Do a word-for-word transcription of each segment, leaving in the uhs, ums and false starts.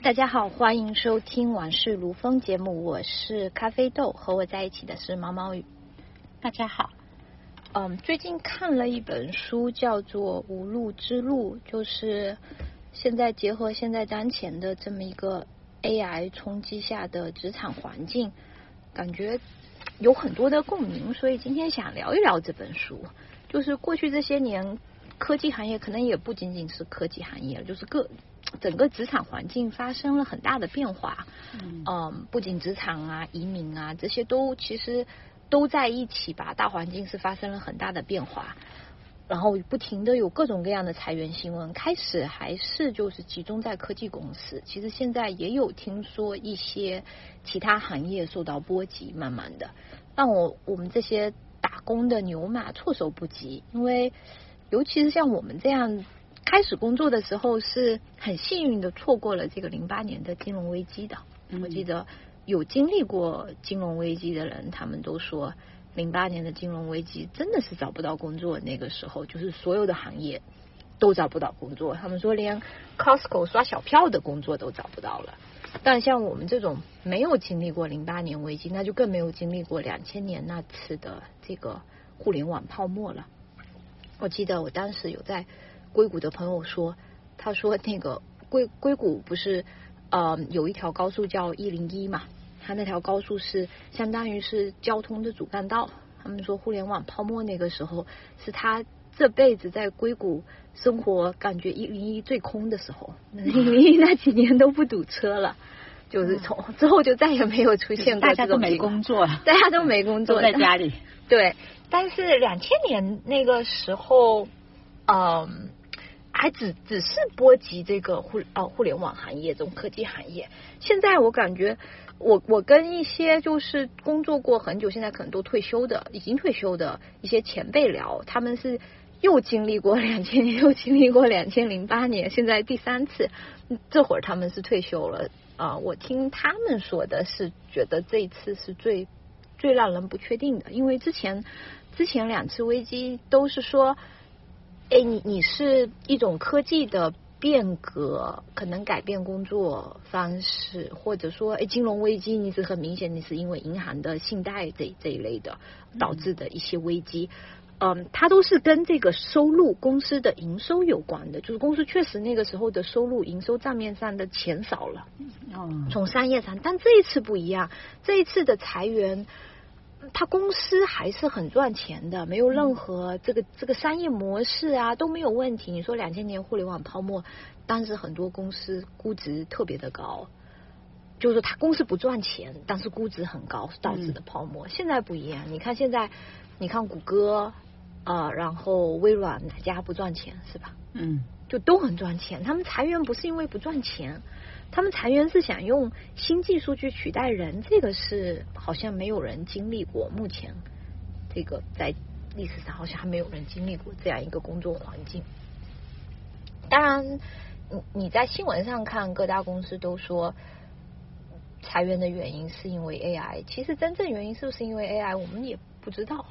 大家好，欢迎收听往事如风节目，我是咖啡豆，和我在一起的是毛毛雨。 大家好。 嗯，最近看了一本书，叫做《无路之路》，就是现在结合现在当前的这么一个 A I 冲击下的职场环境，感觉有很多的共鸣，所以今天想聊一聊这本书。就是过去这些年，科技行业可能也不仅仅是科技行业，就是各整个职场环境发生了很大的变化。嗯，嗯不仅职场啊、移民啊这些都其实都在一起吧，大环境是发生了很大的变化。然后不停的有各种各样的裁员新闻，开始还是就是集中在科技公司，其实现在也有听说一些其他行业受到波及，慢慢的让我我们这些打工的牛马措手不及。因为尤其是像我们这样开始工作的时候，是很幸运的错过了这个零八年的金融危机的。嗯、我记得有经历过金融危机的人，他们都说零八年的金融危机真的是找不到工作，那个时候就是所有的行业都找不到工作，他们说连 Costco 刷小票的工作都找不到了。但像我们这种没有经历过零八年危机，那就更没有经历过两千年那次的这个互联网泡沫了。我记得我当时有在硅谷的朋友说，他说那个硅硅谷不是呃有一条高速叫一零一嘛，他那条高速是相当于是交通的主干道。他们说互联网泡沫那个时候是他这辈子在硅谷生活感觉一零一最空的时候，一零一那几年都不堵车了，就是从之后就再也没有出现过这种情况， 大家都没工作， 大家都没工作， 都在家里。 对，但是两千年那个时候，嗯，还只只是波及这个互呃互联网行业这种科技行业。现在我感觉，我我跟一些就是工作过很久，现在可能都退休的，已经退休的一些前辈聊，他们是又经历过两千年，又经历过两千零八年，现在第三次，这会儿他们是退休了啊、呃。我听他们说的是，觉得这一次是最最让人不确定的，因为之前之前两次危机都是说，哎，你你是一种科技的变革，可能改变工作方式，或者说，哎，金融危机你是很明显，你是因为银行的信贷这这一类的导致的一些危机。嗯，它都是跟这个收入、公司的营收有关的，就是公司确实那个时候的收入、营收账面上的钱少了，嗯，从商业上，但这一次不一样，这一次的裁员，它公司还是很赚钱的，没有任何这个这个商业模式啊都没有问题。你说两千年互联网泡沫，当时很多公司估值特别的高，就是它公司不赚钱，但是估值很高，导致的泡沫。嗯、现在不一样，你看现在，你看谷歌。啊、呃，然后微软哪家不赚钱是吧？嗯，就都很赚钱。他们裁员不是因为不赚钱，他们裁员是想用新技术去取代人，这个是好像没有人经历过。目前这个在历史上好像还没有人经历过这样一个工作环境。当然，你你在新闻上看，各大公司都说裁员的原因是因为 A I， 其实真正原因是不是因为 A I， 我们也不知道。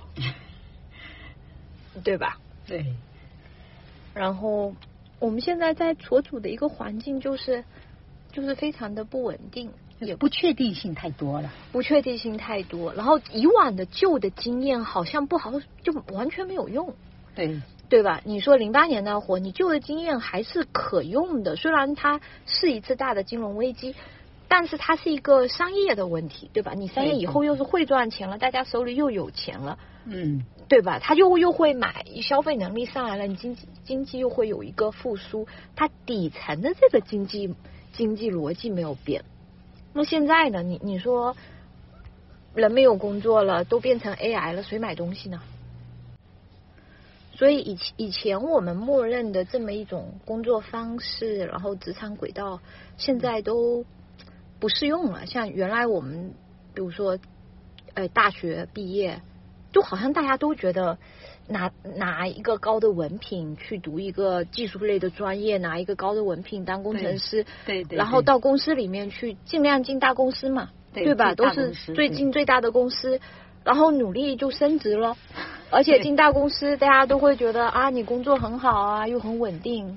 对吧？ 对。 然后我们现在在所处的一个环境，就是就是非常的不稳定， 也不确定性太多了， 不确定性太多。然后以往的旧的经验好像不好，就完全没有用。 对。 对吧？你说零八年那会儿，你旧的经验还是可用的，虽然它是一次大的金融危机，但是它是一个商业的问题，对吧？你商业以后又是会赚钱了，大家手里又有钱了，嗯。对吧？他又又会买，消费能力上来了，你经济经济又会有一个复苏，它底层的这个经济经济逻辑没有变。那现在呢？你你说人没有工作了，都变成 A I 了，谁买东西呢？所以以以前我们默认的这么一种工作方式，然后职场轨道，现在都不适用了。像原来我们比如说，呃，大学毕业。就好像大家都觉得拿拿一个高的文凭去读一个技术类的专业，拿一个高的文凭当工程师， 对 对, 对， 然后到公司里面去，尽量进大公司嘛， 对, 对吧？都是最近最大的公司，然后努力就升职了，而且进大公司，大家都会觉得啊，你工作很好啊，又很稳定，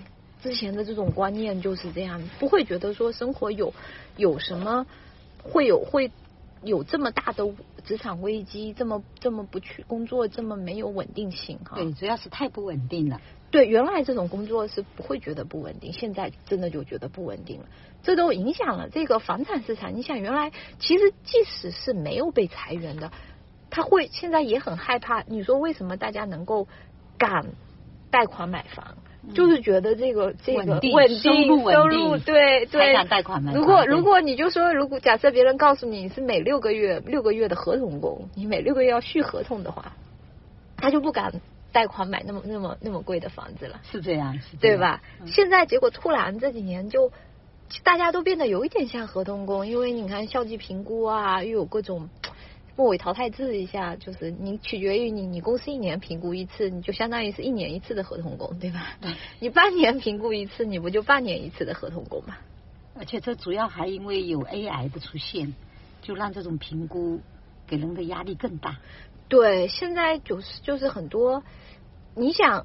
之前的这种观念就是这样，不会觉得说生活有有什么会有会有这么大的职场危机，这么这么不去工作，这么没有稳定性哈。 对，主要是太不稳定了。 对，原来这种工作是不会觉得不稳定，现在真的就觉得不稳定了，这都影响了这个房产市场。你想，原来其实即使是没有被裁员的，他会现在也很害怕。你说为什么大家能够敢贷款买房？嗯、就是觉得这个这个稳定收入稳定， 收入对对， 才敢贷款买房。 如果如果你就说，如果假设别人告诉你是每六个月六个月的合同工，你每六个月要续合同的话，他就不敢贷款买那么那么那么贵的房子了， 是这样，是这样对吧？ 嗯、 现在结果突然这几年就大家都变得有一点像合同工，因为你看校际评估啊，又有各种末尾淘汰制一下，就是你取决于你你公司一年评估一次，你就相当于是一年一次的合同工，对吧？ 对， 你半年评估一次，你不就半年一次的合同工吗？ 而且这主要还因为有 A I 的出现，就让这种评估给人的压力更大。 对，现在就是就是很多，你想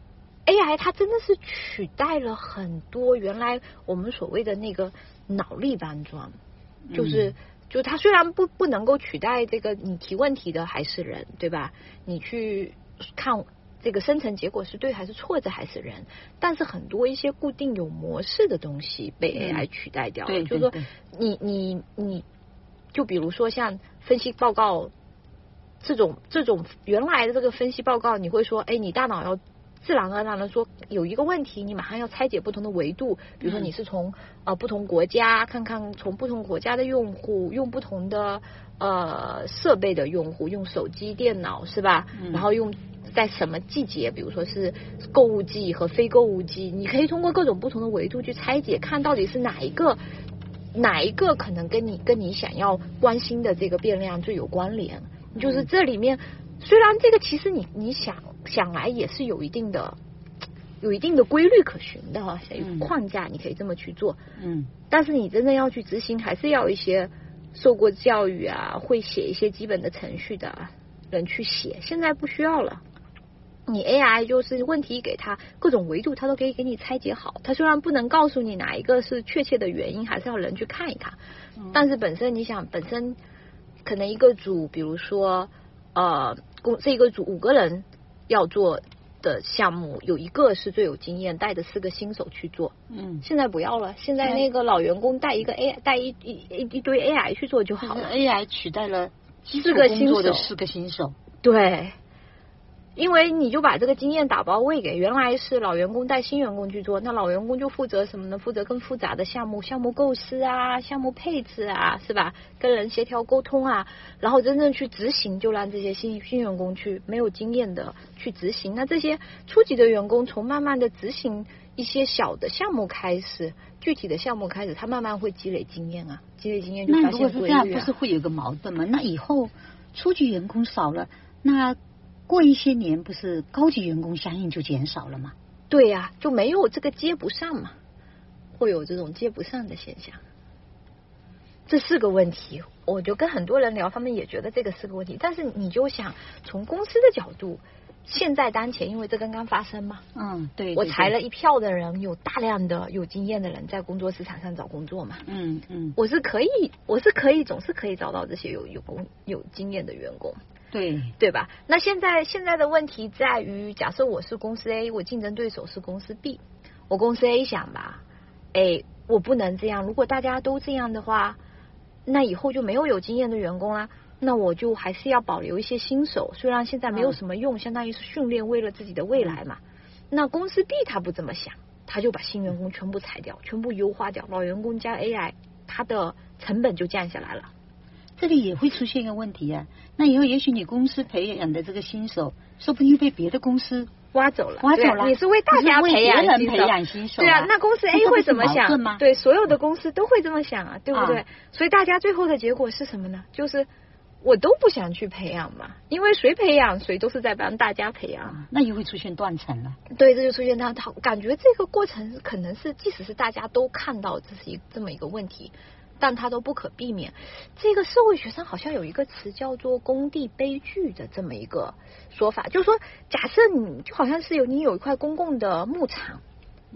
A I 它真的是取代了很多原来我们所谓的那个脑力搬砖，就是、嗯、就它虽然不不能够取代这个你提问题的还是人，对吧？你去看这个生成结果是对还是错，这还是人，但是很多一些固定有模式的东西被 A I 取代掉了。 嗯、 就是说你你你，就比如说像分析报告。这种这种原来的这个分析报告，你会说，哎，你大脑要自然而然的说有一个问题，你马上要拆解不同的维度，比如说你是从呃不同国家看看，从不同国家的用户用不同的呃设备的用户用手机、电脑是吧？嗯、然后用在什么季节，比如说是购物季和非购物季，你可以通过各种不同的维度去拆解，看到底是哪一个哪一个可能跟你跟你想要关心的这个变量最有关联。就是这里面，虽然这个其实你你想想来也是有一定的有一定的规律可循的哈，有框架你可以这么去做，嗯，但是你真正要去执行，还是要一些受过教育啊，会写一些基本的程序的人去写。现在不需要了，你 A I 就是问题给他各种维度，它都可以给你拆解好。它虽然不能告诉你哪一个是确切的原因，还是要人去看一看，嗯、但是本身你想本身。可能一个组，比如说呃，公这个组五个人要做的项目，有一个是最有经验，带着四个新手去做。嗯，现在不要了，现在那个老员工带一个 A， 带一一一堆 A I 去做就好了。 A I 取代了四个新手的四个新手。 对。因为你就把这个经验打包喂给原来是老员工带新员工去做，那老员工就负责什么呢？负责更复杂的项目，项目构思啊，项目配置啊，是吧？跟人协调沟通啊，然后真正去执行，就让这些新新员工去没有经验的去执行。那这些初级的员工从慢慢的执行一些小的项目开始，具体的项目开始，他慢慢会积累经验啊，积累经验就发现规律啊。 那如果是这样，不是会有个矛盾吗？那以后初级员工少了，那过一些年，不是高级员工相应就减少了吗？ 对呀、啊，就没有这个接不上嘛，会有这种接不上的现象。这是个问题，我就跟很多人聊，他们也觉得这个是个问题。但是你就想从公司的角度，现在当前，因为这刚刚发生嘛， 嗯，对， 对， 对， 我裁了一票的人，有大量的有经验的人在工作市场上找工作嘛， 嗯嗯， 我是可以，我是可以，总是可以找到这些有有工有经验的员工。 对对吧？那现在现在的问题在于，假设我是公司 A， 我竞争对手是公司 B， 我公司 A 想吧，哎，我不能这样。如果大家都这样的话，那以后就没有有经验的员工啦。那我就还是要保留一些新手，虽然现在没有什么用，嗯、相当于是训练，为了自己的未来嘛。那公司 B 他不这么想，他就把新员工全部裁掉，全部优化掉，老员工加 A I， 它的成本就降下来了。 这里也会出现一个问题啊，那以后也许你公司培养的这个新手，说不定被别的公司挖走了， 挖走了。 你是为大家培养新手，培养新手、啊。 对啊，那公司 A 会怎么想？对，所有的公司都会这么想啊，对不对？啊、所以大家最后的结果是什么呢？就是我都不想去培养嘛，因为谁培养谁都是在帮大家培养， 啊、那也会出现断层了。 对，这就出现它，感觉这个过程可能是，即使是大家都看到这是一这么一个问题。但它都不可避免。这个社会学上好像有一个词叫做工地悲剧的这么一个说法，就是说，假设你就好像是有你有一块公共的牧场，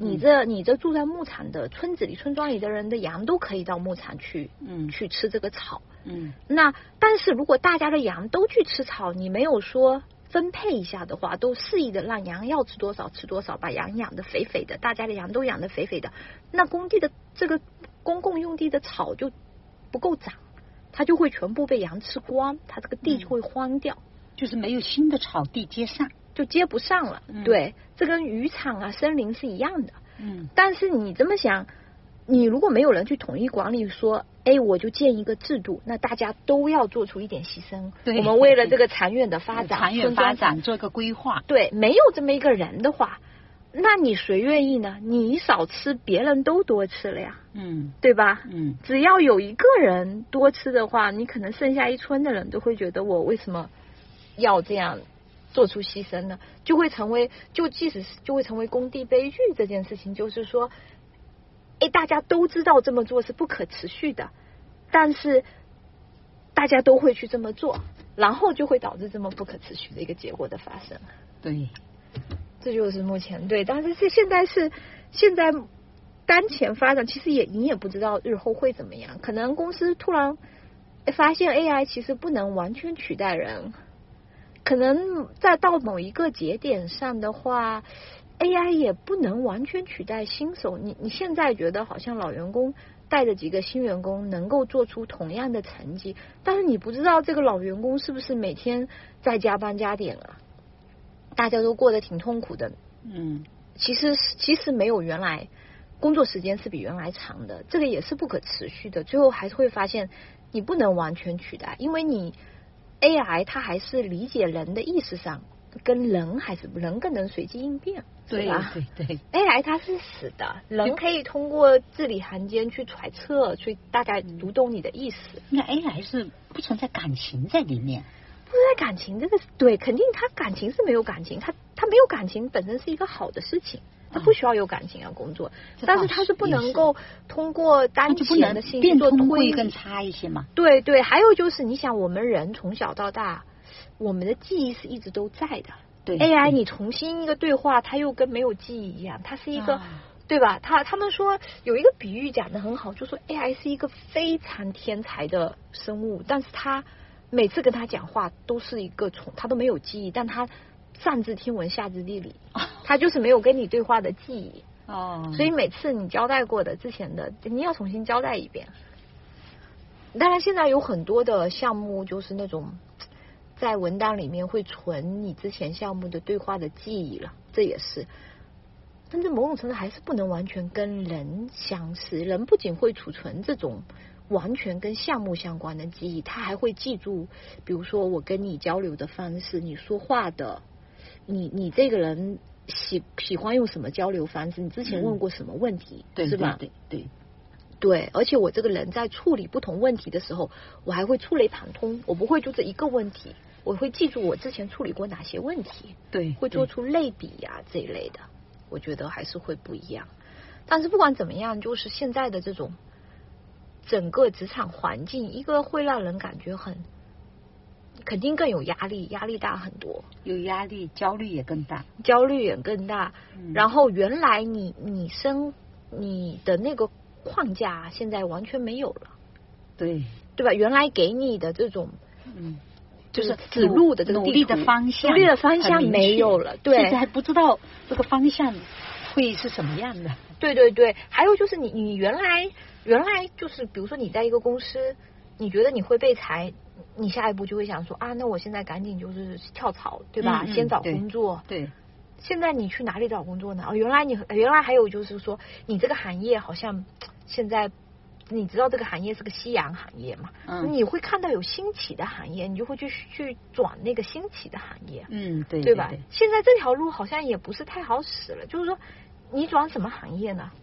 你这你这住在牧场的村子里、村庄里的人的羊都可以到牧场去， 嗯， 去吃这个草。 嗯， 那但是如果大家的羊都去吃草，你没有说分配一下的话，都肆意的让羊要吃多少吃多少，把羊养得肥肥的，大家的羊都养得肥肥的，那工地的这个公共用地的草就不够长，它就会全部被羊吃光，它这个地就会荒掉，嗯、 就是没有新的草地接上， 就接不上了。嗯、对，这跟渔场啊、森林是一样的。 嗯， 但是你这么想，你如果没有人去统一管理，说，哎，我就建一个制度，那大家都要做出一点牺牲。 对， 我们为了这个长远的发展， 长远发展做一个规划。 对，没有这么一个人的话，那你谁愿意呢？你少吃，别人都多吃了呀。 嗯， 对吧？ 嗯， 只要有一个人多吃的话，你可能剩下一村的人都会觉得，我为什么要这样做出牺牲呢？就会成为，就即使是就会成为工地悲剧这件事情，就是说，哎，大家都知道这么做是不可持续的，但是大家都会去这么做，然后就会导致这么不可持续的一个结果的发生。 对， 这就是目前对，但是这现在是现在当前发展，其实也你也不知道日后会怎么样，可能公司突然发现 A I 其实不能完全取代人。可能在到某一个节点上的话 ，A I 也不能完全取代新手。你你现在觉得好像老员工带着几个新员工能够做出同样的成绩，但是你不知道这个老员工是不是每天在加班加点啊？大家都过得挺痛苦的。 嗯， 其实其实没有原来工作时间是比原来长的，这个也是不可持续的。最后还是会发现你不能完全取代，因为你。A I 它还是理解人的意识上跟人还是人更能随机应变， 对吧？ 对对 ，A I 它是死的，人可以通过字里行间去揣测，去大概读懂你的意思。 那 A I 是不存在感情在里面， 不存在感情，这个对，肯定它感情是没有感情，它它没有感情本身是一个好的事情。他不需要有感情啊工作，嗯、但是他是不能够通过当前的信息做推理， 更差一些嘛。 对对，还有就是你想，我们人从小到大，我们的记忆是一直都在的。 对 ，A I 你重新一个对话，它又跟没有记忆一样，它是一个，啊、对吧？他他们说有一个比喻讲得很好，就说 A I 是一个非常天才的生物，但是他每次跟他讲话都是一个重，他都没有记忆，但他。上知天文下知地理，他就是没有跟你对话的记忆哦， 所以每次你交代过的之前的，你要重新交代一遍。当然，现在有很多的项目就是那种在文档里面会存你之前项目的对话的记忆了，这也是。但是某种程度还是不能完全跟人相似，人不仅会储存这种完全跟项目相关的记忆，他还会记住，比如说我跟你交流的方式，你说话的。你你这个人喜喜欢用什么交流方式？你之前问过什么问题？ 嗯、 是吧？ 对对 对, 对，而且我这个人在处理不同问题的时候，我还会触类旁通，我不会就这一个问题，我会记住我之前处理过哪些问题， 对， 会做出类比呀、啊、这一类的，我觉得还是会不一样。但是不管怎么样，就是现在的这种整个职场环境，一个会让人感觉很。肯定更有压力，压力大很多， 有压力，焦虑也更大， 焦虑也更大。嗯、然后原来你你生你的那个框架现在完全没有了， 对对吧？原来给你的这种嗯， 就是指路的这个努力的方向， 努力的方向没有了，对， 甚至还不知道这个方向会是什么样的。 对对对，还有就是你你原来原来就是比如说你在一个公司，你觉得你会被裁。你下一步就会想说啊，那我现在赶紧就是跳槽，对吧？ 嗯嗯、 先找工作。 对。对现在你去哪里找工作呢？哦，原来你原来还有就是说，你这个行业好像现在你知道这个行业是个夕阳行业嘛？ 嗯。 你会看到有兴起的行业，你就会去去转那个兴起的行业。 嗯，对， 对吧？ 对对现在这条路好像也不是太好使了，就是说你转什么行业呢？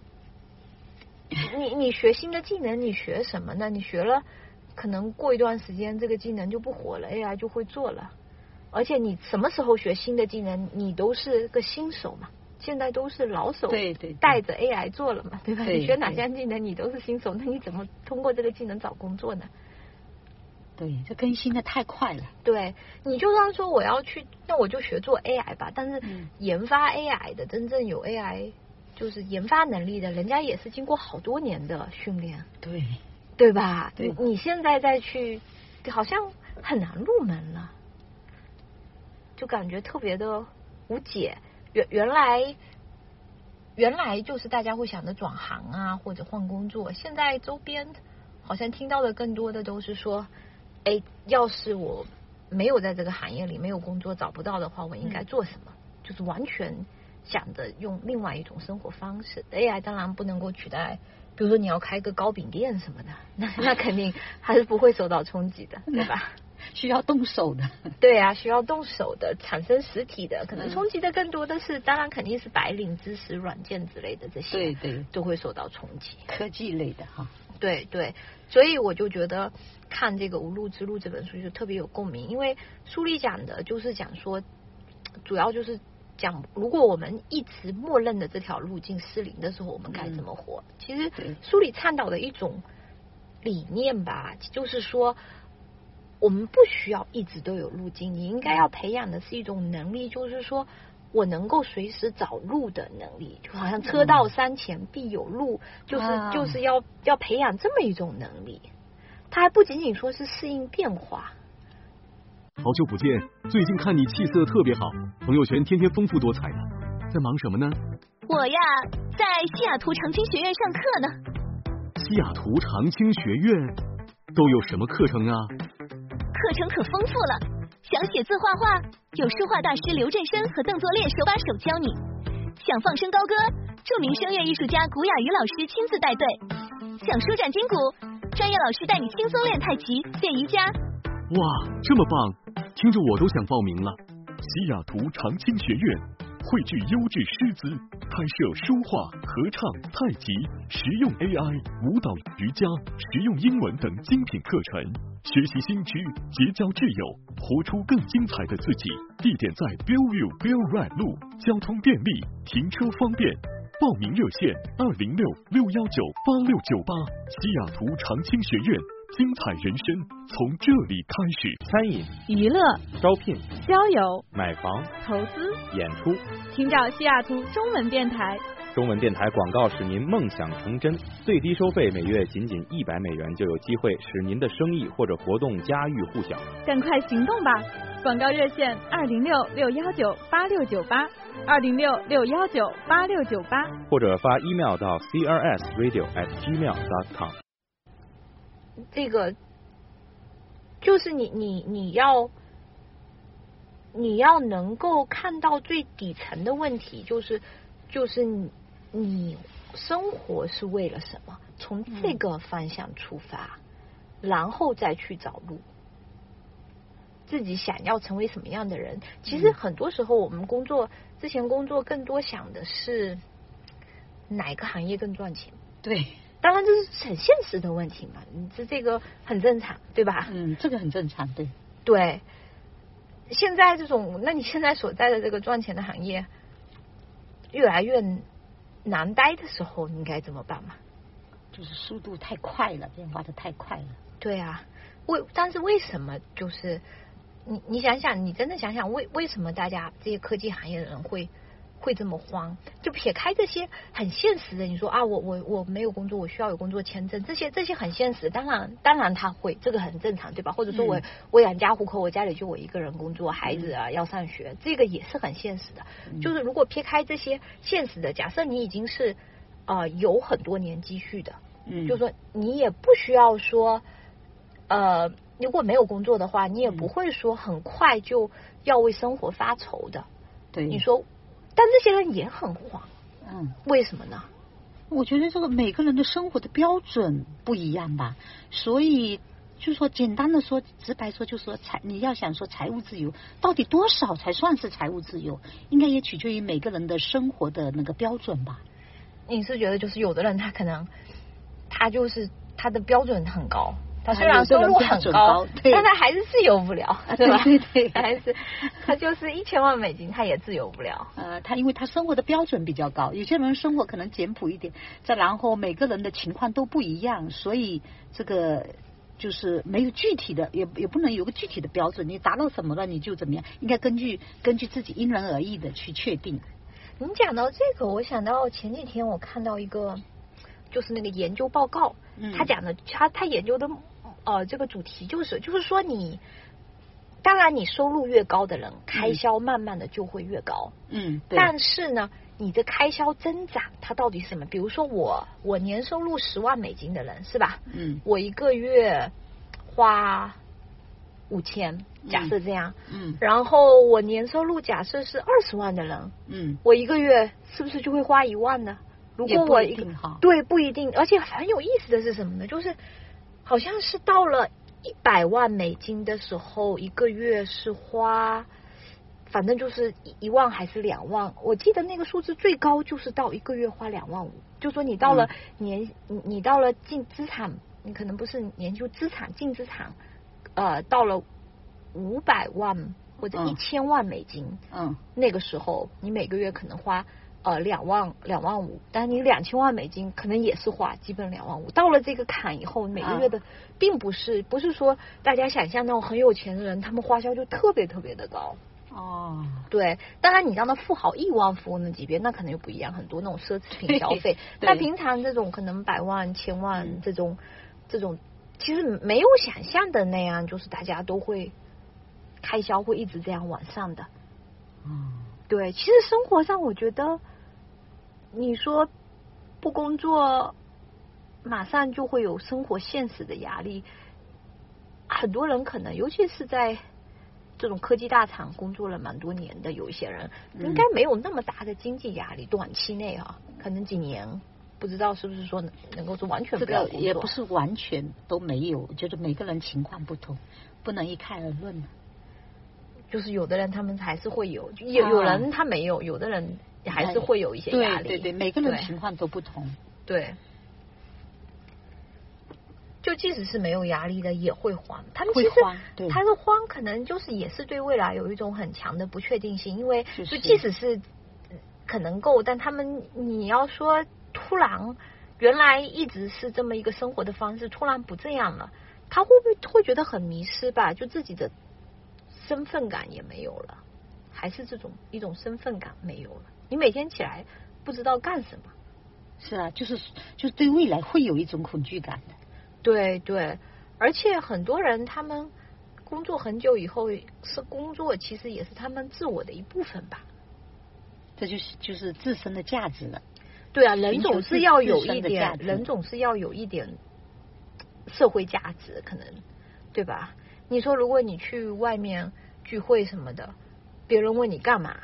你你学新的技能，你学什么呢？你学了。可能过一段时间这个技能就不火了 ，A I 就会做了。而且你什么时候学新的技能，你都是个新手嘛。现在都是老手， 对对， 带着 A I 做了嘛，对吧？ 对你学哪项技能，你都是新手，那你怎么通过这个技能找工作呢？ 对，这更新的太快了。 对，你就算说我要去，那我就学做 A I 吧。但是研发 A I 的真正有 A I 就是研发能力的，人家也是经过好多年的训练， 对对吧？ 对， 你现在再去，好像很难入门了，就感觉特别的无解。原原来原来就是大家会想着转行啊，或者换工作，现在周边好像听到的更多的都是说，哎，要是我没有在这个行业里没有工作找不到的话，我应该做什么？嗯、就是完全想着用另外一种生活方式。A I 当然不能够取代，比如说你要开个糕饼店什么的，那那肯定还是不会受到冲击的，对吧？ 需要动手的， 对啊，需要动手的，产生实体的，可能冲击的更多的是，当然肯定是白领知识、软件之类的这些， 对对， 都会受到冲击。 科技类的哈， 对对，所以我就觉得看这个《无路之路》这本书就特别有共鸣，因为书里讲的就是讲说，主要就是讲，如果我们一直默认的这条路径失灵的时候，我们该怎么活？嗯、其实书里倡导的一种理念吧，就是说。我们不需要一直都有路径，你应该要培养的是一种能力，就是说我能够随时找路的能力，就好像车到山前必有路，就是就是要要培养这么一种能力。它还不仅仅说是适应变化。 好久不见，最近看你气色特别好，朋友圈天天丰富多彩的，在忙什么呢？ 我呀，在西雅图长青学院上课呢。 西雅图长青学院都有什么课程啊？ 课程可丰富了，想写字画画，有书画大师刘振生和邓作烈手把手教你；想放声高歌，著名声乐艺术家古雅瑜老师亲自带队；想舒展筋骨，专业老师带你轻松练太极、练瑜伽。 哇，这么棒，听着我都想报名了。 西雅图长青学院汇聚优质师资，开设书画、合唱、太极、实用 A I、舞蹈、瑜伽、实用英文等精品课程，学习新知，结交挚友，活出更精彩的自己。地点在 Bellevue Bell Right 路，交通便利，停车方便。报名热线二零六六幺九八六九八。西雅图长青学院，精彩人生从这里开始。 餐饮、 娱乐、 招聘、 交友、 买房、 投资、 演出， 听找西雅图中文电台。 中文电台广告使您梦想成真，最低收费每月仅仅一百美元，就有机会使您的生意或者活动家喻户晓。 赶快行动吧！广告热线二零六六幺九八六九八，二零六六幺九八六九八， 或者发 email 到 c r s radio at gmail dot com。 这个就是你你你要你要能够看到最底层的问题，就是就是你你生活是为了什么？从这个方向出发，嗯、然后再去找路。自己想要成为什么样的人？其实很多时候我们工作之前工作更多想的是哪个行业更赚钱。 对， 当然这是很现实的问题嘛，这这个很正常，对吧？ 嗯，这个很正常，对。 对，现在这种，那你现在所在的这个赚钱的行业越来越难待的时候，你该怎么办嘛？ 就是速度太快了，变化的太快了。 对啊，为但是为什么就是你你想想，你真的想想，为为什么大家这些科技行业的人会会这么慌？就撇开这些很现实的，你说啊，我我我没有工作，我需要有工作签证，这些这些很现实，当然当然他会，这个很正常，对吧？或者说我、嗯、我养家糊口，我家里就我一个人工作，孩子啊、嗯、要上学，这个也是很现实的。嗯、就是如果撇开这些现实的，假设你已经是呃有很多年积蓄的，嗯，就是说你也不需要说呃。如果没有工作的话，你也不会说很快就要为生活发愁的。 对， 你说，但这些人也很慌， 嗯， 为什么呢？ 我觉得这个每个人的生活的标准不一样吧，所以就说简单的说，直白说，就说财，你要想说财务自由，到底多少才算是财务自由？应该也取决于每个人的生活的那个标准吧。 你是觉得就是有的人他可能他就是他的标准很高。他虽然收入很高，但他还是自由不了，对吧？ 对对对， 还是他就是一千万美金，他也自由不了。 呃，他因为他生活的标准比较高，有些人生活可能简朴一点，再然后每个人的情况都不一样，所以这个就是没有具体的，也也不能有个具体的标准。你达到什么了，你就怎么样，应该根据根据自己因人而异的去确定。 你讲到这个，我想到前几天我看到一个，就是那个研究报告， 嗯、 他讲的他他研究的呃这个主题就是就是说你，当然你收入越高的人，开销慢慢的就会越高， 嗯， 但是呢，你的开销增长它到底是什么？比如说我我年收入十万美金的人是吧？ 嗯， 我一个月花五千，假设这样， 嗯， 然后我年收入假设是二十万的人， 嗯， 我一个月是不是就会花一万呢？如果我一个对不一定，而且很有意思的是什么呢？就是好像是到了一百万美金的时候，一个月是花，反正就是一万还是两万？我记得那个数字最高就是到一个月花两万五，就说你到了年，嗯、你到了净资产，你可能不是年就资产净资产。呃，到了五百万或者一千万美金， 嗯， 那个时候你每个月可能花呃两万两万五，但你两千万美金可能也是花基本两万五。到了这个坎以后，每个月的并不是、嗯、不是说大家想象那种很有钱的人，他们花销就特别特别的高。 哦， 对，当然你让他富豪亿万富翁的级别，那可能又不一样，很多那种奢侈品消费。但平常这种可能百万、千万、嗯、这种这种。其实没有想象的那样，就是大家都会开销会一直这样往上的。 嗯， 对，其实生活上我觉得，你说不工作，马上就会有生活现实的压力。很多人可能，尤其是在这种科技大厂工作了蛮多年的，有一些人应该没有那么大的经济压力，短期内啊，可能几年。不知道是不是说能够说完全不要工作， 这个也不是完全都没有，就是每个人情况不同，不能一概而论。 就是有的人他们还是会有，有、啊、有人他没有，有的人还是会有一些压力。 对对对，每个人情况都不同。 对，就即使是没有压力的也会慌，他们其实他的慌可能就是也是对未来有一种很强的不确定性，因为就即使是可能够，但他们你要说。突然，原来一直是这么一个生活的方式，突然不这样了，他会不会会觉得很迷失吧？就自己的身份感也没有了，还是这种一种身份感没有了。你每天起来不知道干什么。 是啊，就是就是对未来会有一种恐惧感的。 对对，而且很多人他们工作很久以后，是工作其实也是他们自我的一部分吧。 这就是就是自身的价值了。 对啊，人总是要有一点，人总是要有一点社会价值，可能对吧？你说，如果你去外面聚会什么的，别人问你干嘛？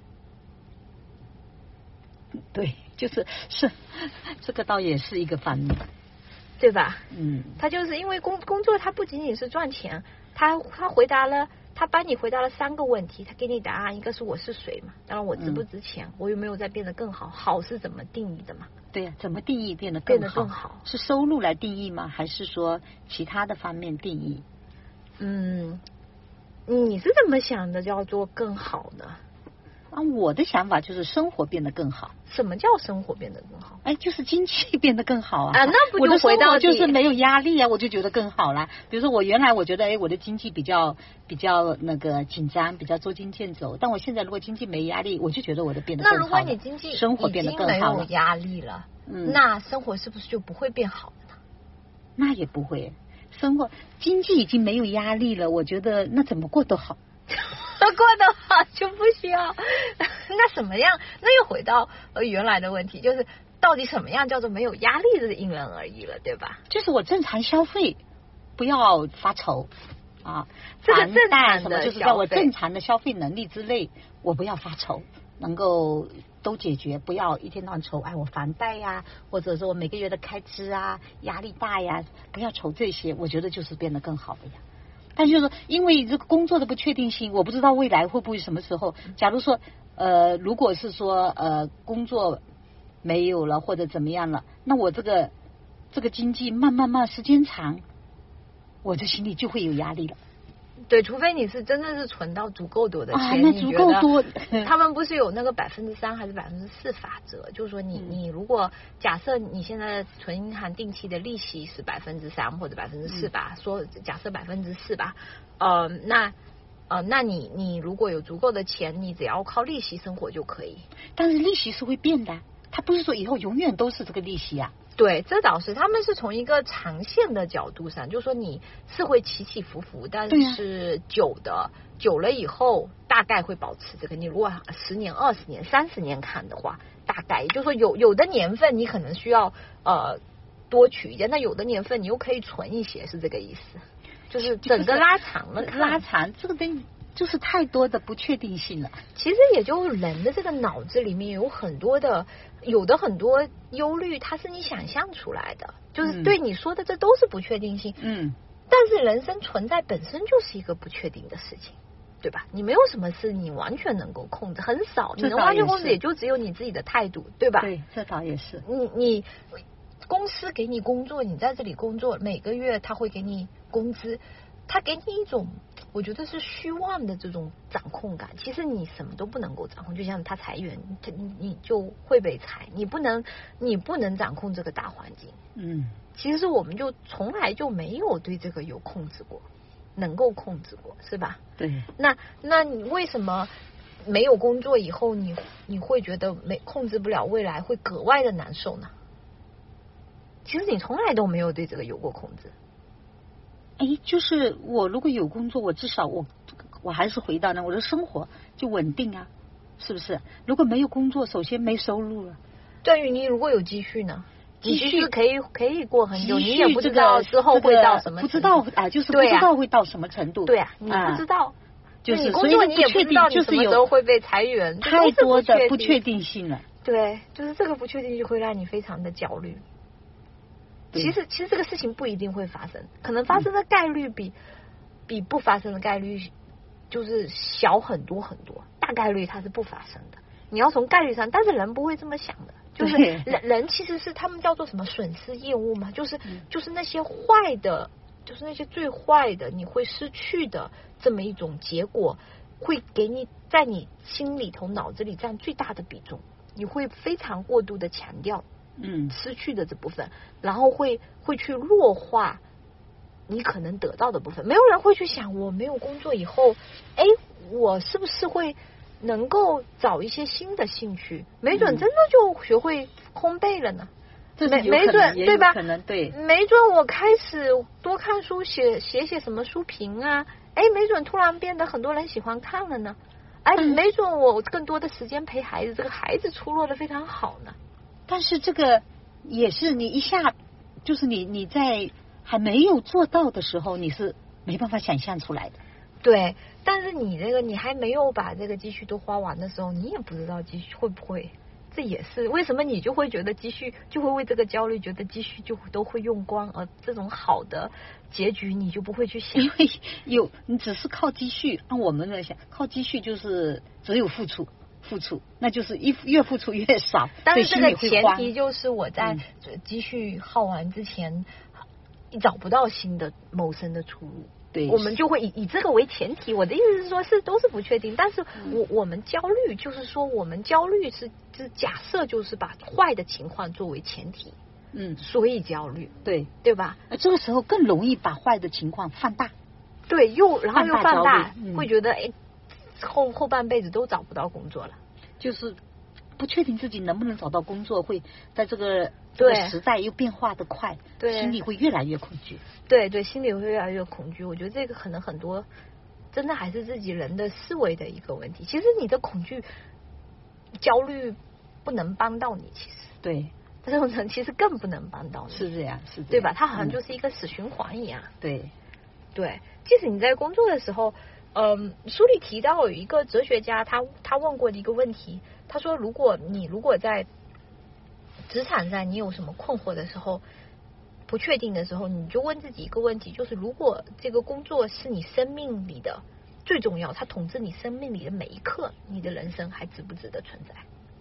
对，就是是这个倒也是一个方面， 对吧？ 嗯， 他就是因为工工作，他不仅仅是赚钱，他他回答了。他帮你回答了三个问题，他给你答案，一个是我是谁嘛，当然我值不值钱，嗯、我有没有在变得更好，好是怎么定义的嘛？ 对呀、啊，怎么定义变得更好？ 变得更好是收入来定义吗？还是说其他的方面定义？ 嗯，你是怎么想的叫做更好呢？ 啊，我的想法就是生活变得更好。 什么叫生活变得更好？ 哎，就是经济变得更好啊！ 啊，那不就回到就是没有压力啊，我就觉得更好啦。比如说我原来我觉得哎，我的经济比较比较那个紧张，比较捉襟见肘，但我现在如果经济没压力，我就觉得我的变得更好。 那如果你经济生活变得更好了， 已经没有压力了，嗯，那生活是不是就不会变好了呢？ 那也不会，生活经济已经没有压力了，我觉得那怎么过都好。 过得好就不需要，那什么样？那又回到呃原来的问题，就是到底什么样叫做没有压力的因人而异了，对吧？ 就是我正常消费，不要发愁啊， 这个正常的就是在我正常的消费能力之内，我不要发愁，能够都解决，不要一天到晚愁，哎，我房贷呀，或者说我每个月的开支啊，压力大呀，不要愁这些，我觉得就是变得更好的呀。但就是因为这个工作的不确定性，我不知道未来会不会什么时候。假如说呃，如果是说呃工作没有了或者怎么样了，那我这个这个经济慢慢慢时间长，我这心里就会有压力了。 对，除非你是真的是存到足够多的钱， 啊，那足够多。 他们不是有那个百分之三还是百分之四法则？就是说你，你你如果假设你现在存银行定期的利息是百分之三或者百分之四吧，嗯、说假设百分之四吧，呃，那呃，那你你如果有足够的钱，你只要靠利息生活就可以。 但是利息是会变的，它不是说以后永远都是这个利息啊。 对，这倒是，他们是从一个长线的角度上，就是说你是会起起伏伏，但是久的、啊、久了以后大概会保持这个。你如果十年、二十年、三十年看的话，大概也就是说有有的年份你可能需要呃多取一点，那有的年份你又可以存一些，是这个意思。就是整个拉长了看， 拉长这个东就是太多的不确定性了。 其实也就人的这个脑子里面有很多的，有的很多忧虑，它是你想象出来的，就是对你说的这都是不确定性。嗯，但是人生存在本身就是一个不确定的事情，对吧？你没有什么事你完全能够控制，很少，你能完全控制也就只有你自己的态度，对吧？ 对，这倒也是。 你你公司给你工作，你在这里工作，每个月他会给你工资，他给你一种我觉得是虚妄的这种掌控感。其实你什么都不能够掌控，就像他裁员，你你就会被裁，你不能你不能掌控这个大环境。嗯，其实我们就从来就没有对这个有控制过，能够控制过，是吧？ 对。 那那你为什么没有工作以后，你你会觉得没控制不了未来，会格外的难受呢？其实你从来都没有对这个有过控制。 哎，就是我如果有工作，我至少我我还是回到那我的生活就稳定啊，是不是？如果没有工作，首先没收入了。 对于你如果有积蓄呢？ 积蓄可以可以过很久，你也不知道之后会到什么程度， 不知道啊，就是不知道会到什么程度。 对啊，你不知道， 就是工作你也不知道你什么时候会被裁员， 太多的不确定性了。 对，就是这个不确定就会让你非常的焦虑。其实其实这个事情不一定会发生，可能发生的概率比、嗯、比不发生的概率就是小很多很多，大概率它是不发生的。你要从概率上，但是人不会这么想的，就是人人其实是他们叫做什么损失厌恶嘛，就是、嗯、就是那些坏的，就是那些最坏的你会失去的这么一种结果，会给你在你心里头脑子里占最大的比重，你会非常过度的强调嗯，失去的这部分，然后会会去弱化你可能得到的部分。没有人会去想，我没有工作以后，哎，我是不是会能够找一些新的兴趣？没准真的就学会烘焙了呢。 嗯、 没没准对吧？ 可能对， 没准我开始多看书，写写写什么书评啊，哎，没准突然变得很多人喜欢看了呢。哎，没准我更多的时间陪孩子，这个孩子出落的非常好呢。 但是这个也是你一下，就是你你在还没有做到的时候，你是没办法想象出来的。 对，但是你这个你还没有把这个积蓄都花完的时候，你也不知道积蓄会不会，这也是为什么你就会觉得积蓄就会为这个焦虑，觉得积蓄就都会用光，而这种好的结局你就不会去想。 因为有你只是靠积蓄，按我们来想，靠积蓄就是只有付出。付出，那就是一越付出越少。 但是这个前提就是我在积蓄耗完之前，嗯、找不到新的谋生的出路。 对， 我们就会以以这个为前提。我的意思是说，是都是不确定，但是我我们焦虑，就是说我们焦虑是是假设就是把坏的情况作为前提，嗯，所以焦虑， 对对吧？ 这个时候更容易把坏的情况放大， 对，又然后又放大，嗯、会觉得哎。后后半辈子都找不到工作了， 就是不确定自己能不能找到工作，会在这个这个时代又变化的快，对，心里会越来越恐惧。 对对，心里会越来越恐惧。我觉得这个可能很多真的还是自己人的思维的一个问题。其实你的恐惧、焦虑不能帮到你，其实对这种人其实更不能帮到你， 是这样，是这样， 对吧？它好像就是一个死循环一样。 嗯、对对，即使你在工作的时候。嗯，书里提到有一个哲学家，他他问过的一个问题，他说，如果你如果在职场上你有什么困惑的时候，不确定的时候，你就问自己一个问题，就是如果这个工作是你生命里的最重要，它统治你生命里的每一刻，你的人生还值不值得存在？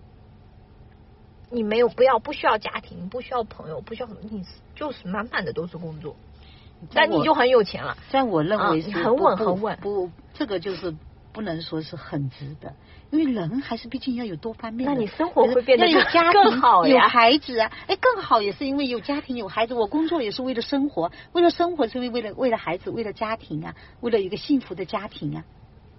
你没有不要不需要家庭，不需要朋友，不需要什么，你就是满满的都是工作。但你就很有钱了， 在我认为是、 啊、很稳很稳， 不，这个就是不能说是很值得，因为人还是毕竟要有多方面的。 那你生活会变得有家庭更好呀， 有孩子啊，哎，更好也是因为有家庭有孩子。我工作也是为了生活，为了生活是为为了为了孩子，为了家庭啊，为了一个幸福的家庭啊。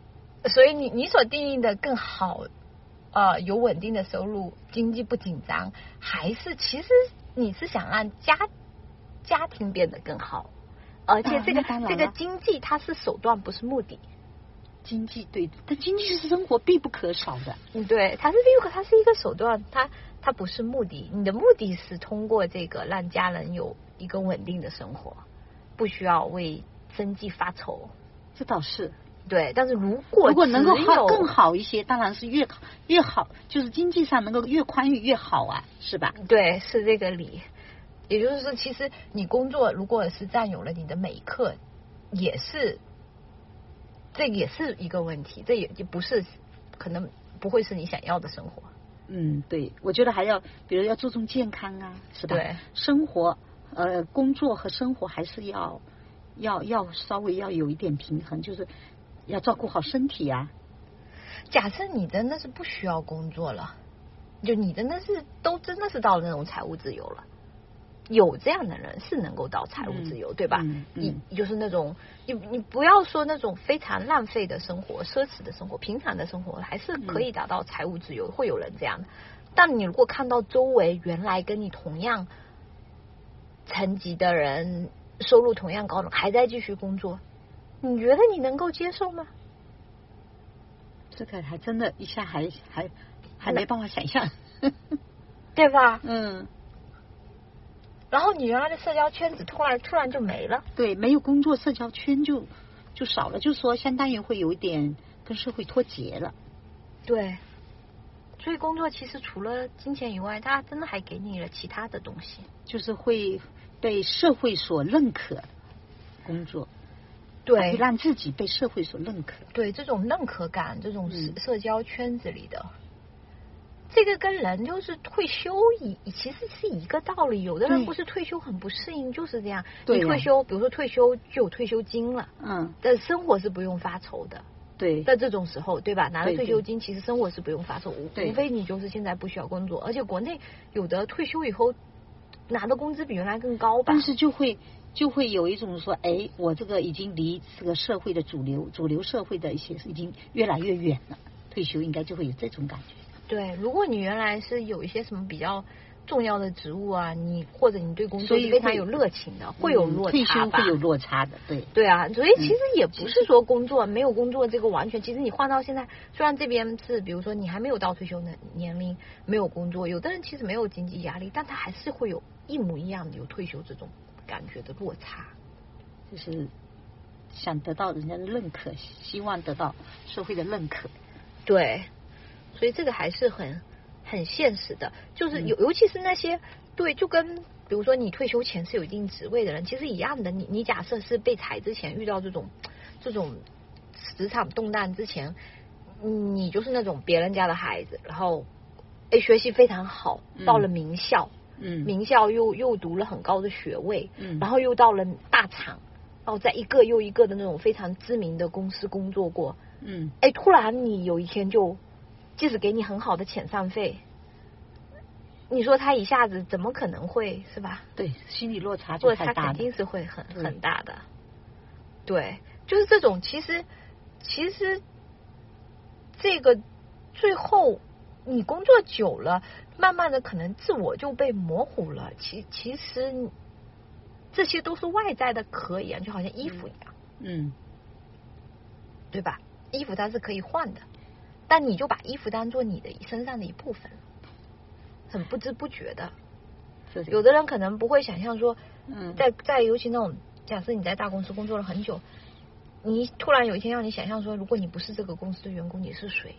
所以你你所定义的更好，呃，有稳定的收入，经济不紧张，还是其实你是想让家家庭变得更好，而且这个、 啊、 这个经济它是手段，不是目的。 经济对，但经济是生活必不可少的。 嗯，对，它是必不可，它是一个手段，它它不是目的。你的目的是通过这个让家人有一个稳定的生活，不需要为生计发愁。 这倒是。 对，但是如果如果能够好更好一些，当然是越越好，就是经济上能够越宽裕越好啊，是吧？ 对，是这个理。也就是说，其实你工作如果是占有了你的每一刻，也是。这也是一个问题，这也就不是可能不会是你想要的生活。 嗯，对，我觉得还要，比如要注重健康啊，是吧？ 对， 生活呃，工作和生活还是要要要稍微要有一点平衡，就是要照顾好身体啊。 假设你真的是不需要工作了，就你真的是都真的是到了那种财务自由了。有这样的人是能够到财务自由， 嗯、 对吧？ 嗯嗯、 你就是那种你你不要说那种非常浪费的生活、奢侈的生活、平常的生活，还是可以达到财务自由，嗯、会有人这样的。但你如果看到周围原来跟你同样层级的人，收入同样高的还在继续工作，你觉得你能够接受吗？ 这个还真的一下还还还没办法想象， 对吧？ 嗯。 然后你原来的社交圈子突然突然就没了， 对，没有工作，社交圈就就少了，就是说相当于会有一点跟社会脱节了。 对，所以工作其实除了金钱以外，它真的还给你了其他的东西， 就是会被社会所认可工作， 对， 让自己被社会所认可。 对，这种认可感，这种社交圈子里的。嗯，这个跟人就是退休一其实是一个道理，有的人不是退休很不适应，就是这样。你退休，比如说退休就有退休金了， 嗯， 但生活是不用发愁的。 对， 在这种时候，对吧？拿了退休金，其实生活是不用发愁，无非你就是现在不需要工作，而且国内有的退休以后拿的工资比原来更高吧。 但是就会就会有一种说，哎，我这个已经离这个社会的主流主流社会的一些已经越来越远了，退休应该就会有这种感觉。 对，如果你原来是有一些什么比较重要的职务啊，你或者你对工作是非常有热情的，会有落差吧？ 退休会有落差的，对对啊，所以其实也不是说工作、嗯、没有工作这个完全，其实你换到现在，虽然这边是比如说你还没有到退休的年龄，没有工作，有的人其实没有经济压力，但他还是会有一模一样的有退休这种感觉的落差， 就是想得到人家的认可，希望得到社会的认可， 对。所以这个还是很很现实的，就是尤尤其是那些对，就跟比如说你退休前是有一定职位的人，其实一样的。你你假设是被裁之前遇到这种这种职场动荡之前，你就是那种别人家的孩子，然后哎学习非常好，到了名校， 嗯， 名校又又读了很高的学位， 嗯， 然后又到了大厂，然后在一个又一个的那种非常知名的公司工作过， 嗯， 哎，突然你有一天就。即使给你很好的遣散费，你说他一下子怎么可能会是吧？ 对，心理落差就太大了， 落差肯定是会很很大的。对，就是这种，其实其实这个最后你工作久了，慢慢的可能自我就被模糊了。其其实这些都是外在的壳一样，就好像衣服一样， 嗯， 对吧？衣服它是可以换的。但你就把衣服当做你的身上的一部分，很不知不觉的。有的人可能不会想象说， 嗯， 在在尤其那种假设你在大公司工作了很久，你突然有一天让你想象说，如果你不是这个公司的员工，你是谁？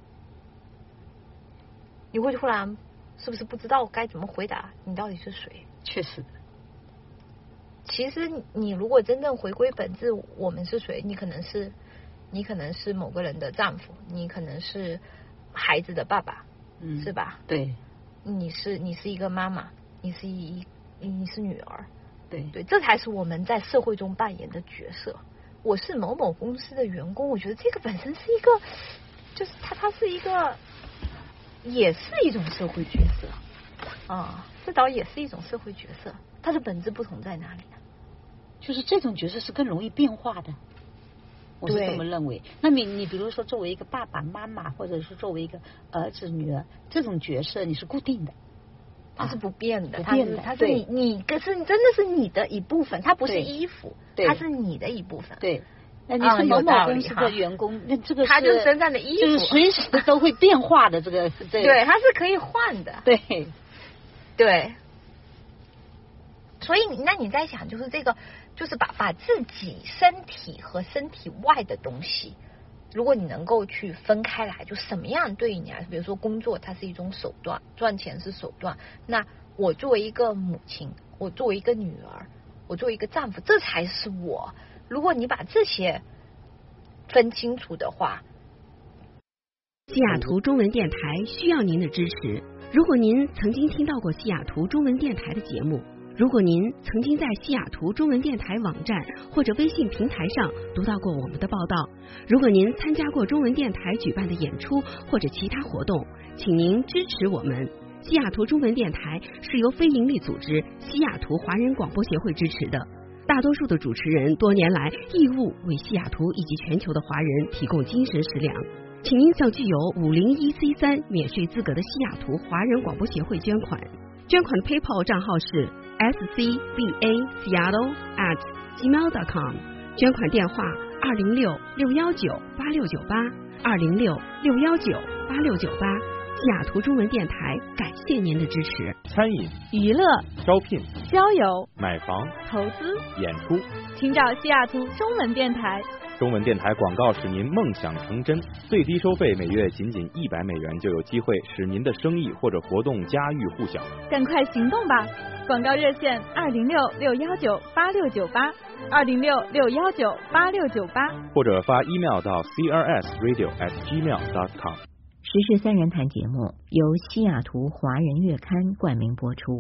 你会突然是不是不知道该怎么回答？你到底是谁？ 确实， 其实你如果真正回归本质，我们是谁？你可能是。你可能是某个人的丈夫，你可能是孩子的爸爸， 嗯， 是吧？ 对， 你是你是一个妈妈，你是一你是女儿， 对对，这才是我们在社会中扮演的角色。我是某某公司的员工，我觉得这个本身是一个，就是它它是一个，也是一种社会角色啊，这倒也是一种社会角色，它的本质不同在哪里呢？ 就是这种角色是更容易变化的。 我是这么认为。那你你比如说作为一个爸爸妈妈，或者是作为一个儿子女儿，这种角色你是固定的。 它是不变的， 不变的， 它是你你可是真的是你的一部分，它不是衣服，它是你的一部分。 对，那你是某某公司的员工，那这个它就是身上的衣服， 就是随时都会变化的。这个对，它是可以换的。 对对，所以那你在想，就是这个，就是把把自己身体和身体外的东西。如果你能够去分开来，就什么样对于你来说，比如说工作它是一种手段，赚钱是手段，那我作为一个母亲，我作为一个女儿，我作为一个丈夫，这才是我。如果你把这些分清楚的话， 西雅图中文电台需要您的支持。如果您曾经听到过西雅图中文电台的节目，如果您曾经在西雅图中文电台网站或者微信平台上读到过我们的报道，如果您参加过中文电台举办的演出或者其他活动，请您支持我们。西雅图中文电台是由非营利组织西雅图华人广播协会支持的，大多数的主持人多年来义务为西雅图以及全球的华人提供精神食粮，请您向具有五零一 C 三免税资格的西雅图华人广播协会捐款。捐款的 PayPal 账号是 S C B A Seattle at gmail dot com， 捐款电话二零六六幺九八六九八二零六六幺九八六九八。西雅图中文电台感谢您的支持。 餐饮、 娱乐、 招聘、 交友、 买房、 投资、 演出， 请找西雅图中文电台。 中文电台广告使您梦想成真，最低收费每月仅仅一百美元，就有机会使您的生意或者活动家喻户晓。 赶快行动吧！广告热线二零六六幺九八六九八二零六六幺九八六九八， 或者发 email 到 c r s radio at gmail dot com。 时事三人谈节目由西雅图华人月刊冠名播出。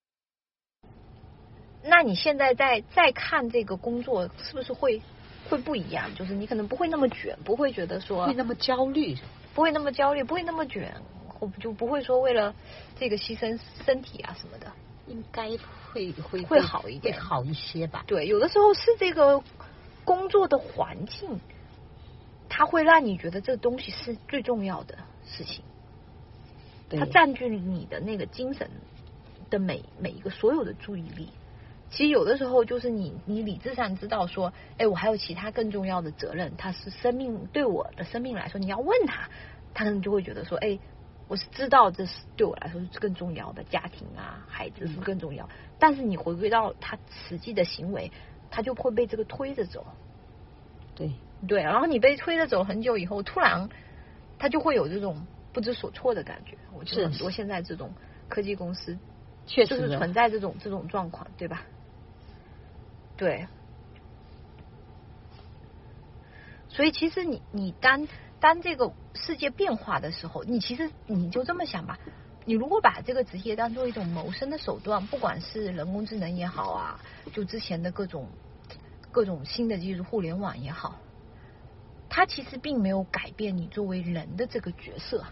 那你现在在再看这个工作，是不是会会不一样？就是你可能不会那么卷，不会觉得说会那么焦虑， 不会那么焦虑，不会那么卷，我就不会说为了这个牺牲身体啊什么的。 应该会会会好一点， 会好一些吧。 对，有的时候是这个工作的环境，它会让你觉得这个东西是最重要的事情，它占据你的那个精神的每每一个所有的注意力。其实有的时候就是你你理智上知道说，哎，我还有其他更重要的责任，它是生命，对我的生命来说，你要问他，他可能就会觉得说，哎，我是知道这是对我来说是更重要的，家庭啊孩子是更重要，嗯、但是你回归到他实际的行为，他就会被这个推着走。 对对，然后你被推着走很久以后，突然他就会有这种不知所措的感觉。我觉得很多现在这种科技公司确实就是存在这种这种状况，对吧？对，所以其实你你当当这个世界变化的时候，你其实你就这么想吧，你如果把这个职业当做一种谋生的手段，不管是人工智能也好啊，就之前的各种各种新的技术，互联网也好，它其实并没有改变你作为人的这个角色。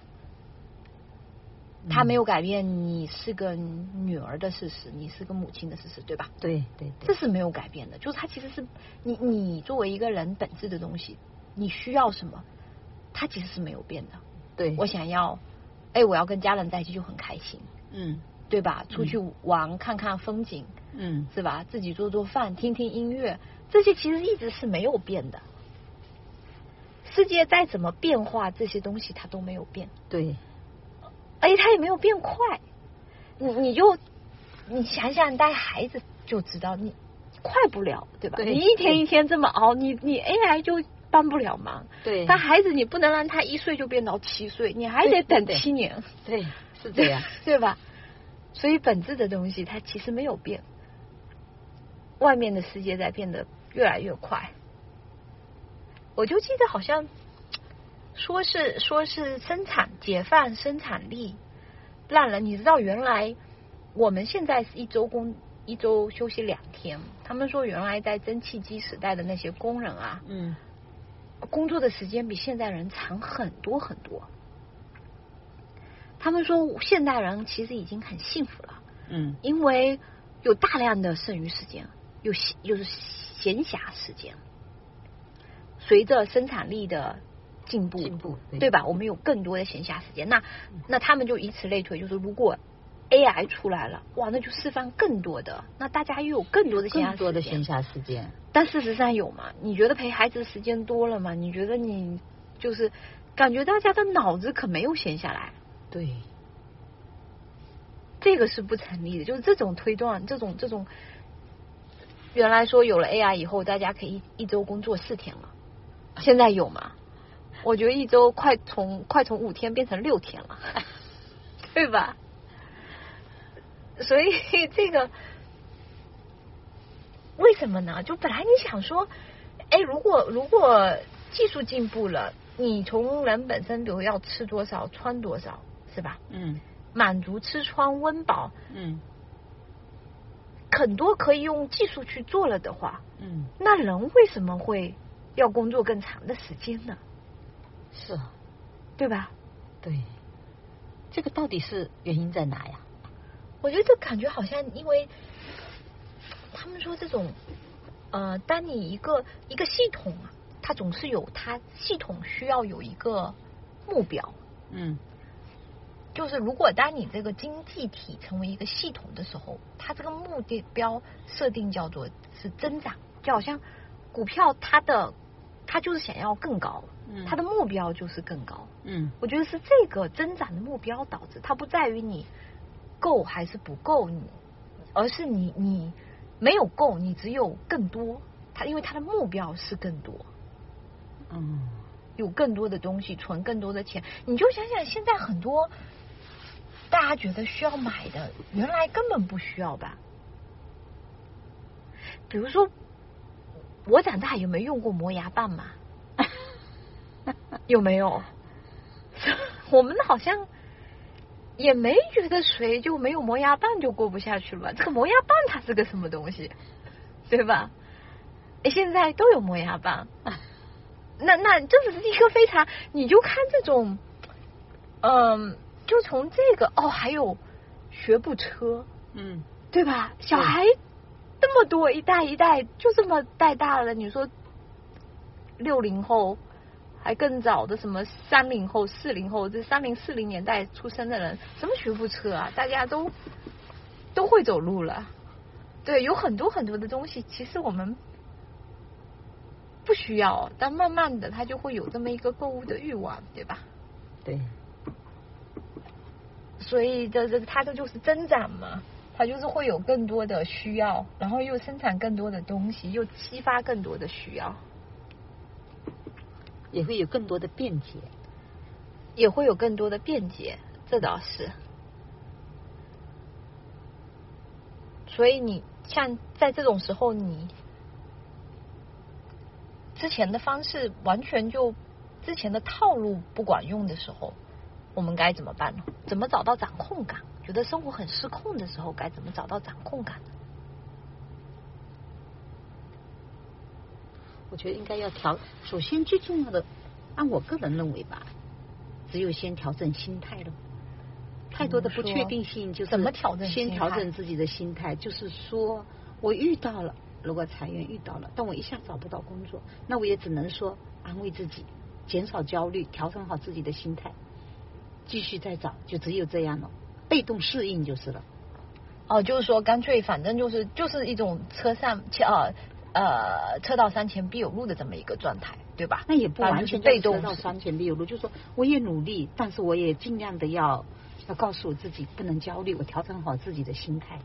他没有改变你是个女儿的事实，你是个母亲的事实，对吧？ 对对， 这是没有改变的。就是它其实是你你作为一个人本质的东西，你需要什么，它其实是没有变的。 对， 我想要，哎，我要跟家人在一起就很开心， 嗯， 对吧？出去玩，嗯、看看风景， 嗯， 是吧？自己做做饭，听听音乐，这些其实一直是没有变的。世界再怎么变化，这些东西它都没有变。 对。 而且它也没有变快，你你就你想想带孩子就知道你快不了，对吧？ 对， 你一天一天这么熬，你你 A I 就帮不了忙。 对， 但孩子你不能让他一岁就变到七岁，你还得等七年。 对，对是这样， 对吧？所以本质的东西它其实没有变，外面的世界在变得越来越快。我就记得好像。说是说是生产解放生产力让人，你知道原来我们现在是一周工一周休息两天，他们说原来在蒸汽机时代的那些工人啊， 嗯， 工作的时间比现代人长很多很多。他们说现代人其实已经很幸福了， 嗯， 因为有大量的剩余时间，有有闲暇时间。 随着生产力的进步， 进步 对, 对吧？我们有更多的闲暇时间，那那他们就以此类推，就是如果 A I 出来了，哇，那就释放更多的，那大家又有更多的闲暇时间， 更多的闲暇时间。 但事实上有吗？你觉得陪孩子时间多了吗？你觉得你就是感觉大家的脑子可没有闲下来？ 对， 这个是不成立的。就是这种推断，这种这种，原来说有了 A I 以后，大家可以一一周工作四天了，现在有吗？我觉得一周快从快从五天变成六天了，对吧？所以这个为什么呢？就本来你想说，哎，如果如果技术进步了，你从人本身，比如要吃多少、穿多少，是吧？ 嗯， 满足吃穿温饱， 嗯， 很多可以用技术去做了的话， 嗯， 那人为什么会要工作更长的时间呢？ 是啊， 对吧？ 对，这个到底是原因在哪呀？ 我觉得这感觉好像，因为他们说这种呃，当你一个一个系统啊，它总是有它系统需要有一个目标， 嗯， 就是如果当你这个经济体成为一个系统的时候，它这个目的标设定叫做是增长，就好像股票它的它就是想要更高， 嗯， 它的目标就是更高， 嗯， 我觉得是这个增长的目标导致它不在于你够还是不够你，而是你你没有够，你只有更多，它因为它的目标是更多， 嗯， 有更多的东西，存更多的钱，你就想想现在很多大家觉得需要买的，原来根本不需要吧？比如说，我长大有没有用过磨牙棒嘛？有没有？我们好像也没觉得谁就没有磨牙棒就过不下去了吧？这个磨牙棒它是个什么东西，对吧？现在都有磨牙棒，那那这只是一个非常，你就看这种，嗯，就从这个哦，还有学步车， 嗯， 对吧？小孩这么多，一代一代就这么带大了，你说六零后。还更早的什么三零后、四零后，这三零四零年代出生的人，什么学步车啊？大家都都会走路了。对，有很多很多的东西，其实我们不需要，但慢慢的，他就会有这么一个购物的欲望，对吧？ 对。 所以这这它这就是增长嘛，它就是会有更多的需要，然后又生产更多的东西，又激发更多的需要。 也会有更多的便捷， 也会有更多的便捷，这倒是。所以你像在这种时候，你之前的方式完全就之前的套路不管用的时候，我们该怎么办呢？怎么找到掌控感？觉得生活很失控的时候，该怎么找到掌控感呢？ 我觉得应该要调，首先最重要的，按我个人认为吧，只有先调整心态了。太多的不确定性，就是怎么调整？ 先调整自己的心态，就是说我遇到了，如果裁员遇到了，但我一下找不到工作，那我也只能说安慰自己，减少焦虑，调整好自己的心态，继续再找，就只有这样了，被动适应就是了。 哦，就是说干脆反正就是就是一种车上呃。呃，车到山前必有路的这么一个状态，对吧？ 那也不完全被动， 车到山前必有路，就是说我也努力，但是我也尽量的要要告诉我自己不能焦虑，我调整好自己的心态。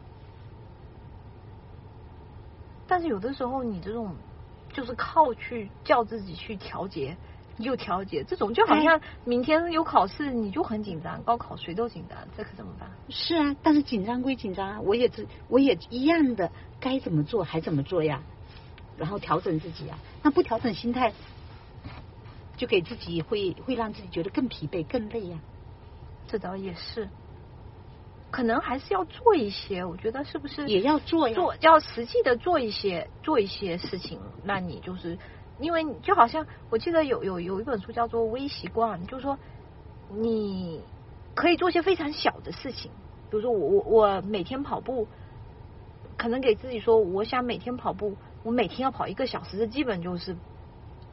但是有的时候你这种就是靠去叫自己去调节，你就调节，这种就好像明天有考试你就很紧张，高考谁都紧张，这可怎么办？ 是啊，但是紧张归紧张啊，我也只我也一样的该怎么做还怎么做呀。然后调整自己啊，那不调整心态，就给自己会会让自己觉得更疲惫、更累呀、啊。 这倒也是，可能还是要做一些，我觉得是不是也要做呀？ 做要实际的做一些做一些事情，让你就是因为就好像我记得有有有一本书叫做《微习惯》，就是说你可以做些非常小的事情，比如说我我我每天跑步，可能给自己说，我想每天跑步。我每天要跑一个小时，这基本就是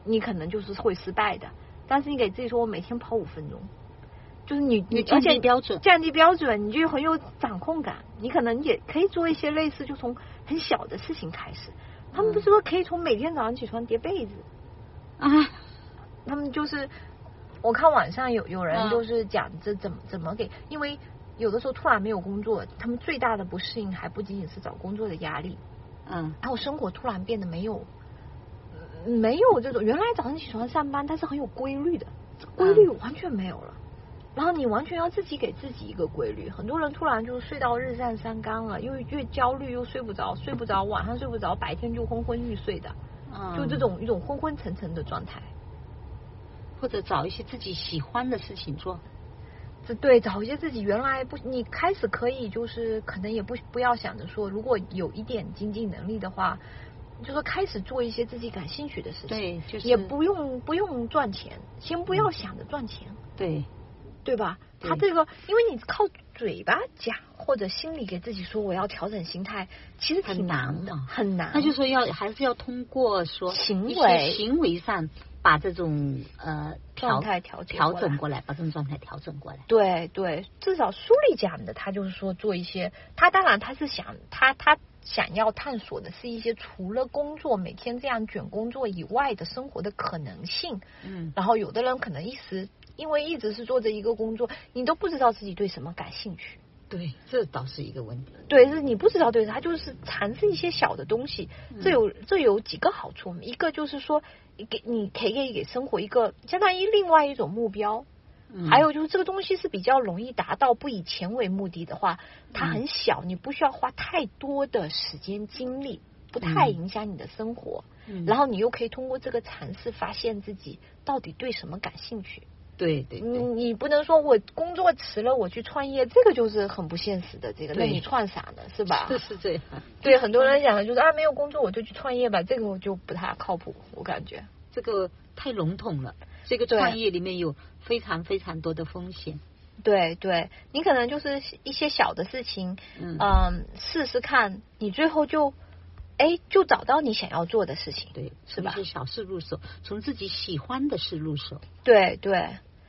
你可能就是会失败的。但是你给自己说，我每天跑五分钟，就是你你降低标准， 降低标准，你就很有掌控感。你可能也可以做一些类似，就从很小的事情开始。他们不是说可以从每天早上起床叠被子啊？ 他们就是我看网上有有人就是讲这怎么怎么给，因为有的时候突然没有工作，他们最大的不适应还不仅仅是找工作的压力， 嗯， 然后生活突然变得没有没有这种原来早上起床上班，它是很有规律的，规律完全没有了。然后你完全要自己给自己一个规律，很多人突然就睡到日上三竿了，又越焦虑又睡不着，睡不着晚上睡不着，白天就昏昏欲睡的， 嗯， 就这种一种昏昏沉沉的状态。 或者找一些自己喜欢的事情做， 这对找一些自己原来不，你开始可以就是可能也不不要想着说，如果有一点经济能力的话，就说开始做一些自己感兴趣的事情， 对，就是也不用不用赚钱，先不要想着赚钱， 对。 对吧？他这个，因为你靠嘴巴讲或者心里给自己说我要调整心态，其实挺难的，很难。 那就说要还是要通过说行为行为上把这种呃状态调调整过来，把这种状态调整过来。 对对，至少书里讲的，他就是说做一些，他当然他是想他他想要探索的是一些除了工作每天这样卷工作以外的生活的可能性。 嗯， 然后有的人可能一时。因为一直是做着一个工作，你都不知道自己对什么感兴趣。 对，这倒是一个问题。 对，是你不知道对他就是尝试一些小的东西，这有这有几个好处。一个就是说，给你可以给生活一个相当于另外一种目标。嗯、还有就是这个东西是比较容易达到，不以钱为目的的话，它很小，你不需要花太多的时间精力，不太影响你的生活。嗯、然后你又可以通过这个尝试发现自己到底对什么感兴趣。 对对对， 你你不能说我工作辞了我去创业，这个就是很不现实的。这个，那你创啥呢？是吧？ 是是这样。 对，很多人讲的就是啊，没有工作我就去创业吧，这个我就不太靠谱，我感觉这个太笼统了。这个创业里面有非常非常多的风险。 对对，你可能就是一些小的事情，嗯，呃、试试看，你最后就。哎，就找到你想要做的事情， 对， 是吧？ 从一些小事入手，从自己喜欢的事入手。 对对，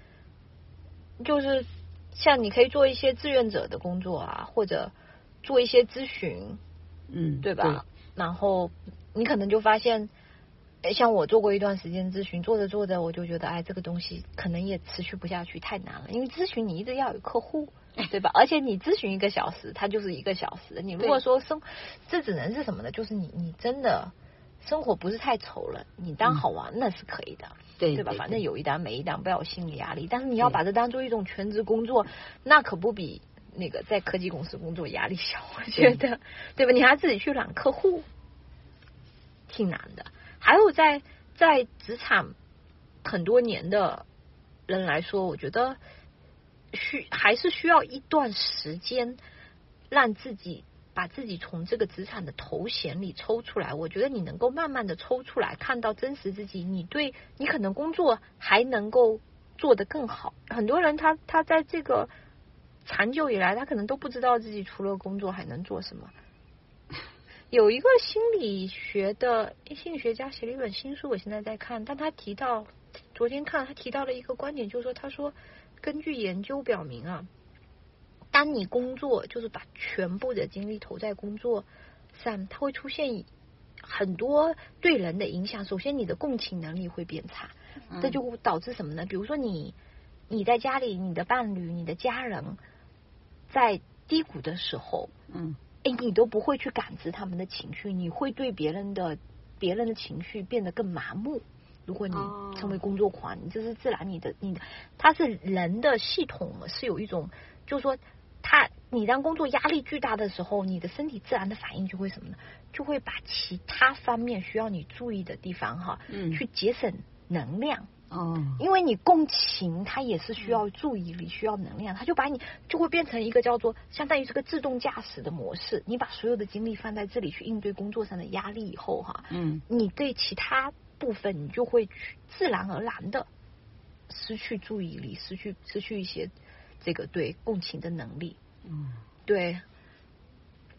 就是像你可以做一些志愿者的工作啊，或者做一些咨询， 嗯， 对吧？对，然后你可能就发现，像我做过一段时间咨询，做着做着我就觉得，哎，这个东西可能也持续不下去，太难了。因为咨询你一直要有客户。对吧？而且你咨询一个小时，它就是一个小时。你如果说生，这只能是什么呢？就是你你真的生活不是太愁了，你当好玩那是可以的， 嗯、对对吧？反正有一单没一单，不要有心理压力。但是你要把这当做一种全职工作，那可不比那个在科技公司工作压力小，我觉得，对, 对吧？你还自己去揽客户，挺难的。还有在在职场很多年的人来说，我觉得。需还是需要一段时间，让自己把自己从这个职场的头衔里抽出来。我觉得你能够慢慢的抽出来，看到真实自己，你对你可能工作还能够做得更好。很多人他他在这个长久以来，他可能都不知道自己除了工作还能做什么。有一个心理学的心理学家写了一本新书，我现在在看，但他提到昨天看他提到了一个观点，就是说他说。根据研究表明啊，当你工作就是把全部的精力投在工作上，它会出现很多对人的影响。首先，你的共情能力会变差，这就导致什么呢？比如说你你在家里，你的伴侣、你的家人在低谷的时候， 嗯， 哎，你都不会去感知他们的情绪，你会对别人的别人的情绪变得更麻木。如果你成为工作狂，你这是自然，你的你的，它是人的系统是有一种，就是说，它你当工作压力巨大的时候，你的身体自然的反应就会什么呢？就会把其他方面需要你注意的地方哈， 嗯， 去节省能量。 哦， 因为你共情，它也是需要注意力，需要能量，它就把你就会变成一个叫做相当于是个自动驾驶的模式。你把所有的精力放在这里去应对工作上的压力以后哈， 嗯， 你对其他部分你就会去自然而然的失去注意力，失去失去一些这个对共情的能力。 嗯， 对。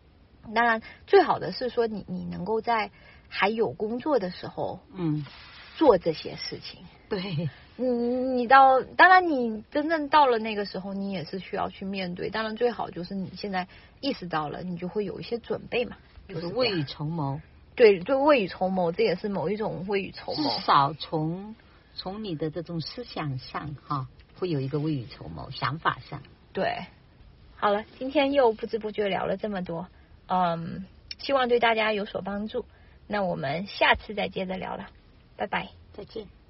当然，最好的是说你你能够在还有工作的时候， 嗯， 做这些事情。 对， 你你到当然你真正到了那个时候，你也是需要去面对。当然最好就是你现在意识到了，你就会有一些准备嘛， 就是未雨绸缪。 对，就未雨绸缪，这也是某一种未雨绸缪。 至少从从你的这种思想上哈，会有一个未雨绸缪，想法上。 对，好了，今天又不知不觉聊了这么多，嗯，希望对大家有所帮助。那我们下次再接着聊了，拜拜， 再见。